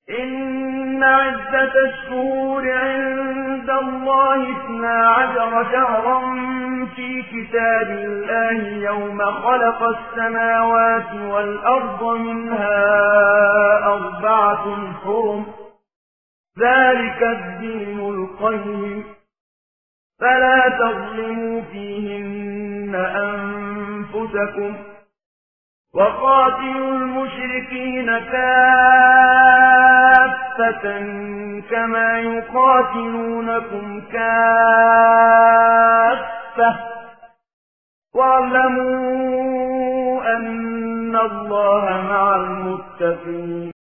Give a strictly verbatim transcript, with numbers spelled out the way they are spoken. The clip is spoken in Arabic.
إن عدة الشهور عند الله اثنا عشر شهرا في كتاب الله يوم خلق السماوات والأرض منها أربعة حرم ذلك الدين القيم فلا تظلموا فيهن أنفسكم وقاتلوا المشركين كافة كما يقاتلونكم كافة واعلموا أن الله مع المتقين